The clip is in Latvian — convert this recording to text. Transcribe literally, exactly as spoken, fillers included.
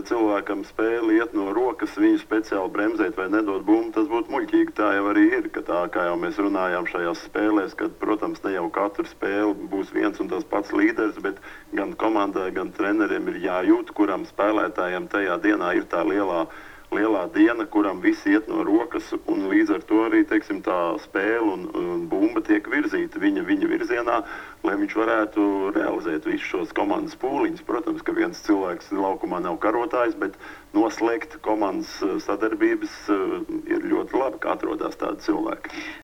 cilvēkam spēle iet no rokas, viņu speciāli bremzēt vai nedot bumbu, tas būtu muļķīgi. Tā jau arī ir, ka tā, kā jau mēs runājām šajās spēlēs, kad, protams, ne jau katru spēli būs viens un tas pats līderis, bet gan komandai, gan treneriem ir jājūt, kuram spēlētājiem tajā dienā ir tā lielā lielā diena, kuram visi iet no rokas, un līdz ar to arī, teiksim, tā spēle un, un bumba tiek virzīta viņa, viņa virzienā, lai viņš varētu realizēt visus šos komandas pūliņus. Protams, ka viens cilvēks laukumā nav karotājs, bet noslēgt komandas sadarbības ir ļoti labi, ka atrodās tādi cilvēki.